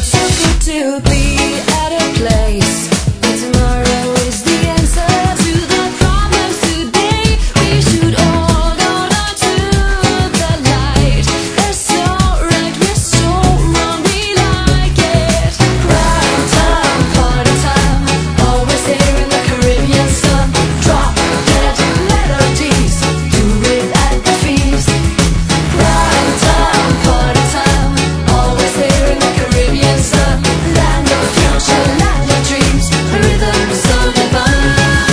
So good to be at a place where tomorrow is the answer to the problems today. We should all go down to the light. They're so right, we're so wrong, we like it. Crime time, party time, always there in the Caribbean sun. Drop dead melodies, do it at the feast. Crime time, party time, always there in the Caribbean sun. Land of future, land of dreams, a rhythm so divine.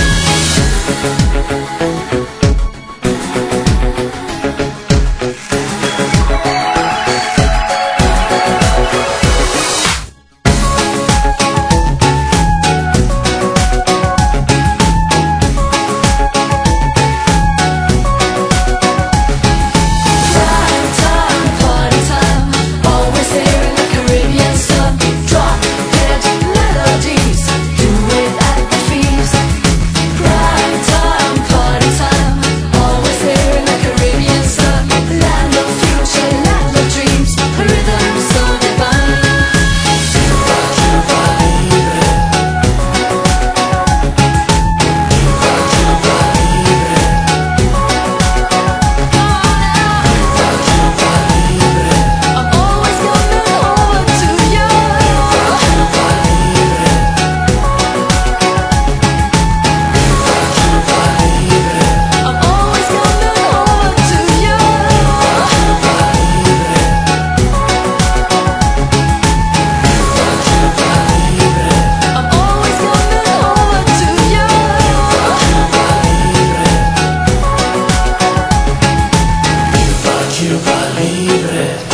Prime time, party time, always there in the Caribbean sun. Drop dead melodies, do it at the feast. Prime time, party time, always there in the Caribbean sun. Land of future, land of dreams, a rhythm so divine. I'm always coming over to you. I'm always coming over to you. I'm always coming over to you. Cuba Libre.